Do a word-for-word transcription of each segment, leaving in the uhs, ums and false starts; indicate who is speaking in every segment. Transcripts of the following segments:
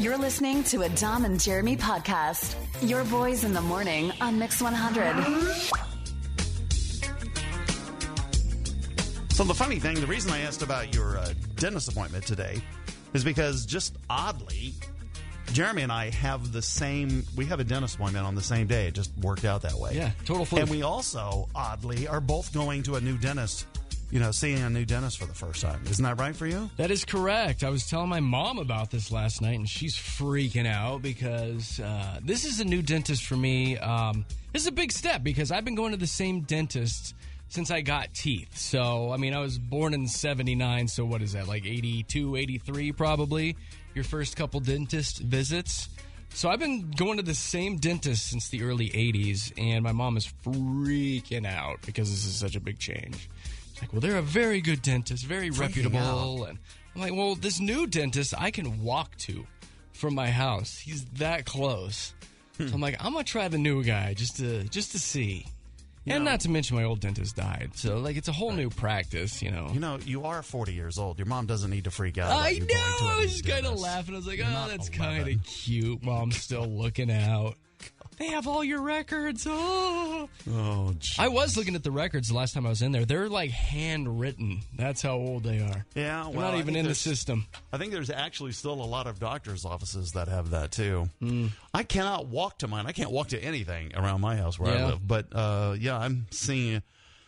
Speaker 1: You're listening to a Dom and Jeremy podcast. Your boys in the morning on Mix one hundred.
Speaker 2: So the funny thing, the reason I asked about your uh, dentist appointment today is because just oddly, Jeremy and I have the same, we have a dentist appointment on the same day. It just worked out that way.
Speaker 3: Yeah, total fluke.
Speaker 2: And we also, oddly, are both going to a new dentist, you know, seeing a new dentist for the first time. Isn't that right for you?
Speaker 3: That is correct. I was telling my mom about this last night, and she's freaking out because uh, this is a new dentist for me. Um, this is a big step because I've been going to the same dentist since I got teeth. So, I mean, I was born in seventy-nine, so what is that, like eighty-two, eighty-three probably, your first couple dentist visits? So I've been going to the same dentist since the early eighties, and my mom is freaking out because this is such a big change. She's like, well, they're a very good dentist, very
Speaker 2: Freaking
Speaker 3: reputable.
Speaker 2: out.
Speaker 3: And I'm like, well, this new dentist I can walk to from my house. He's that close. Hmm. So I'm like, I'm going to try the new guy just to just to see. You and know, not to mention my old dentist died. So, like, it's a whole right. new practice, you know.
Speaker 2: You know, you are forty years old. Your mom doesn't need to freak out.
Speaker 3: I
Speaker 2: about you
Speaker 3: know.
Speaker 2: Going to
Speaker 3: I was just kind of laughing. I was like,
Speaker 2: You're
Speaker 3: oh, that's kind of cute. Mom's still looking out. They have all your records. Oh,
Speaker 2: oh geez.
Speaker 3: I was looking at the records the last time I was in there. They're, like, handwritten. That's how old they are.
Speaker 2: Yeah, well,
Speaker 3: They're not even in the system.
Speaker 2: I think there's actually still a lot of doctor's offices that have that, too.
Speaker 3: Mm.
Speaker 2: I cannot walk to mine. I can't walk to anything around my house where
Speaker 3: yeah.
Speaker 2: I live. But, uh, yeah, I'm seeing...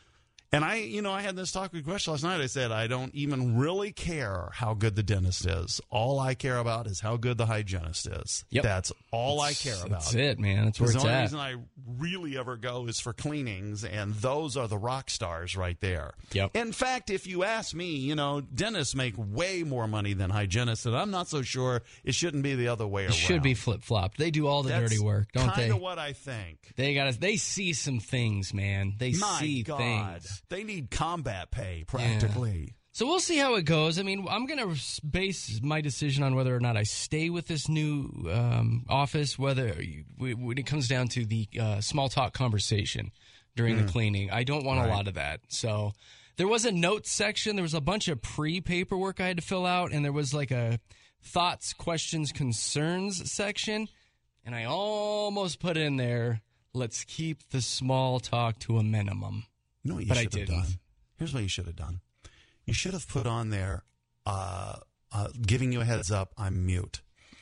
Speaker 2: And I, you know, I had this talk with Gresh last night. I said, I don't even really care how good the dentist is. All I care about is how good the hygienist is.
Speaker 3: Yep.
Speaker 2: That's all
Speaker 3: that's,
Speaker 2: I care about.
Speaker 3: That's it, man. That's where it's
Speaker 2: at. The only
Speaker 3: at.
Speaker 2: reason I really ever go is for cleanings, and those are the rock stars right there.
Speaker 3: Yep.
Speaker 2: In fact, if you ask me, you know, dentists make way more money than hygienists, and I'm not so sure it shouldn't be the other way around.
Speaker 3: It should be flip-flopped. They do all the
Speaker 2: That's
Speaker 3: dirty work, don't they?
Speaker 2: Kind of what I think.
Speaker 3: They got They see some things, man. They
Speaker 2: My
Speaker 3: see
Speaker 2: God.
Speaker 3: things.
Speaker 2: They need combat pay, practically.
Speaker 3: Yeah. So we'll see how it goes. I mean, I'm going to base my decision on whether or not I stay with this new um, office, whether when it comes down to the uh, small talk conversation during mm. the cleaning. I don't want right. a lot of that. So there was a notes section. There was a bunch of pre-paperwork I had to fill out, and there was like a thoughts, questions, concerns section. And I almost put in there, let's keep the small talk to a minimum.
Speaker 2: You know what you
Speaker 3: but
Speaker 2: should
Speaker 3: I
Speaker 2: have
Speaker 3: didn't.
Speaker 2: done? Here's what you should have done. You should have put on there, uh, uh, giving you a heads up, I'm mute.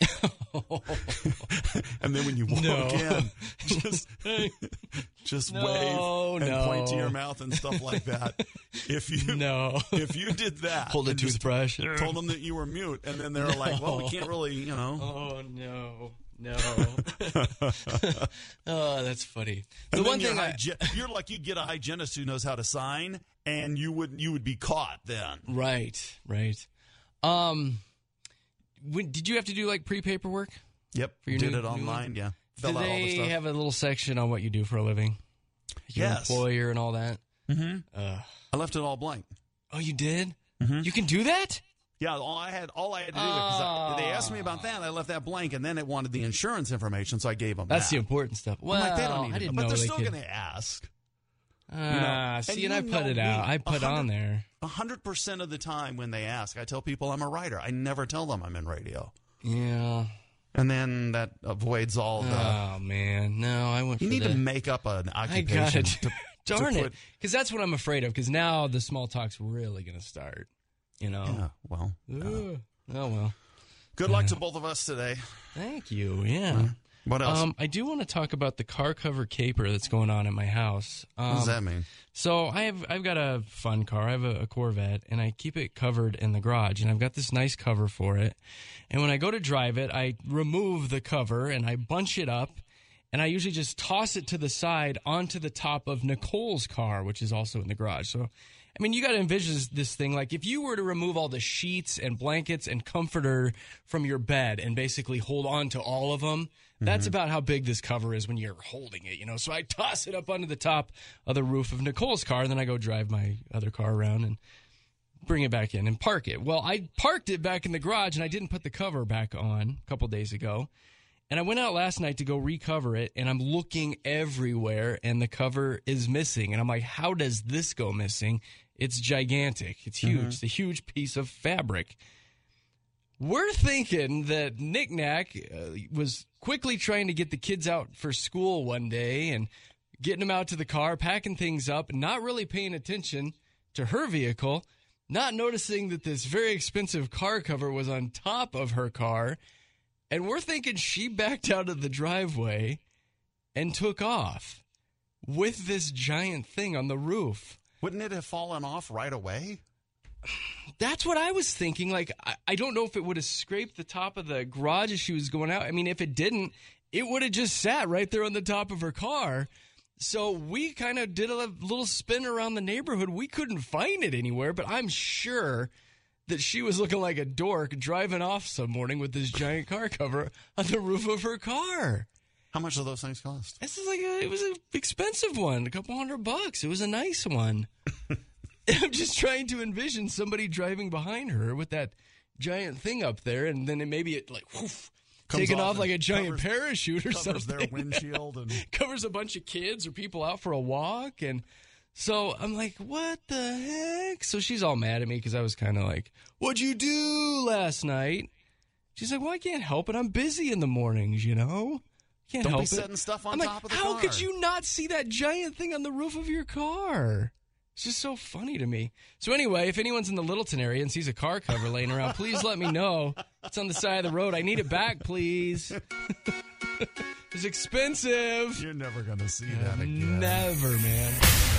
Speaker 2: And then when you walk
Speaker 3: no.
Speaker 2: in, just, just
Speaker 3: no,
Speaker 2: wave and
Speaker 3: no.
Speaker 2: point to your mouth and stuff like that. If you
Speaker 3: no.
Speaker 2: if you did that,
Speaker 3: hold a toothbrush,
Speaker 2: told them that you were mute, and then they're
Speaker 3: no.
Speaker 2: like, well, we can't really, you know.
Speaker 3: Oh, no. No. Oh, that's funny. The
Speaker 2: And
Speaker 3: one
Speaker 2: then
Speaker 3: thing
Speaker 2: you're,
Speaker 3: I,
Speaker 2: hygi- you're like you'd get a hygienist who knows how to sign, and you would you would be caught then.
Speaker 3: Right, right. Um, when, did you have to do like pre-paperwork?
Speaker 2: Yep,
Speaker 3: for your
Speaker 2: did
Speaker 3: new,
Speaker 2: it online.
Speaker 3: New
Speaker 2: yeah,
Speaker 3: do
Speaker 2: fill out all the
Speaker 3: they
Speaker 2: stuff.
Speaker 3: have a little section on what you do for a living? Your
Speaker 2: Yes.
Speaker 3: employer and all that.
Speaker 2: Mm-hmm.
Speaker 3: Uh,
Speaker 2: I left it all blank.
Speaker 3: oh, you did?
Speaker 2: Mm-hmm.
Speaker 3: You can do that?
Speaker 2: Yeah, all I had, all I had to do, because
Speaker 3: Oh.
Speaker 2: they asked me about that, I left that blank, and then it wanted the insurance information, so I gave them
Speaker 3: That's
Speaker 2: that.
Speaker 3: the important stuff. Well,
Speaker 2: I'm like, they don't need
Speaker 3: I
Speaker 2: it,
Speaker 3: didn't
Speaker 2: but
Speaker 3: know
Speaker 2: they're
Speaker 3: they
Speaker 2: still
Speaker 3: could.
Speaker 2: going to ask.
Speaker 3: Ah,
Speaker 2: you know,
Speaker 3: see,
Speaker 2: and
Speaker 3: and I
Speaker 2: you
Speaker 3: put
Speaker 2: know
Speaker 3: it
Speaker 2: me,
Speaker 3: out. I put on there.
Speaker 2: A hundred percent of the time when they ask, I tell people I'm a writer. I never tell them I'm in radio.
Speaker 3: Yeah.
Speaker 2: And then that avoids all the...
Speaker 3: Oh, man. No, I went
Speaker 2: You
Speaker 3: for
Speaker 2: need
Speaker 3: the,
Speaker 2: to make up an
Speaker 3: I
Speaker 2: occupation.
Speaker 3: got it.
Speaker 2: To,
Speaker 3: Darn
Speaker 2: to
Speaker 3: it.
Speaker 2: put,
Speaker 3: Because that's what I'm afraid of, because now the small talk's really going to start. You know?
Speaker 2: Yeah, well.
Speaker 3: Uh,
Speaker 2: Uh,
Speaker 3: oh, well.
Speaker 2: good luck to both of us today.
Speaker 3: Thank you. Yeah.
Speaker 2: What else?
Speaker 3: Um, I do want to talk about the car cover caper that's going on at my house. Um,
Speaker 2: what does that mean?
Speaker 3: So I have I've got a fun car. I have a, a Corvette, and I keep it covered in the garage. And I've got this nice cover for it. And when I go to drive it, I remove the cover and I bunch it up. And I usually just toss it to the side onto the top of Nicole's car, which is also in the garage. So, I mean, you got to envision this thing. Like, if you were to remove all the sheets and blankets and comforter from your bed and basically hold on to all of them, that's mm-hmm. about how big this cover is when you're holding it, you know. So I toss it up onto the top of the roof of Nicole's car, and then I go drive my other car around and bring it back in and park it. Well, I parked it back in the garage, and I didn't put the cover back on a couple days ago. And I went out last night to go recover it, and I'm looking everywhere, and the cover is missing. And I'm like, how does this go missing? It's gigantic. It's huge. Mm-hmm. It's a huge piece of fabric. we're thinking that Nick Knack uh, was quickly trying to get the kids out for school one day and getting them out to the car, packing things up, not really paying attention to her vehicle, not noticing that this very expensive car cover was on top of her car. And we're thinking she backed out of the driveway and took off with this giant thing on the roof.
Speaker 2: Wouldn't it have fallen off right away?
Speaker 3: That's what I was thinking. Like, I, I don't know if it would have scraped the top of the garage as she was going out. I mean, if it didn't, it would have just sat right there on the top of her car. So we kind of did a little spin around the neighborhood. We couldn't find it anywhere, but I'm sure that she was looking like a dork driving off some morning with this giant car cover on the roof of her car.
Speaker 2: How much do those things cost?
Speaker 3: This is like a, it was an expensive one, a couple hundred bucks. It was a nice one. I'm just trying to envision somebody driving behind her with that giant thing up there, and then it, maybe it like whoof, taking off, off like a giant covers, parachute or
Speaker 2: covers
Speaker 3: something.
Speaker 2: Covers their windshield and
Speaker 3: covers a bunch of kids or people out for a walk. And so I'm like, what the heck? So she's all mad at me because I was kind of like, what'd you do last night? She's like, well, I can't help it. I'm busy in the mornings, you know? Can't
Speaker 2: Don't
Speaker 3: help
Speaker 2: be
Speaker 3: it.
Speaker 2: setting stuff on
Speaker 3: I'm
Speaker 2: top
Speaker 3: like,
Speaker 2: of the
Speaker 3: how
Speaker 2: car.
Speaker 3: could you not see that giant thing on the roof of your car? It's just so funny to me. So anyway, if anyone's in the Littleton area and sees a car cover laying around, please let me know. It's on the side of the road. I need it back, please. It's expensive.
Speaker 2: You're never going to see that again.
Speaker 3: Never, man.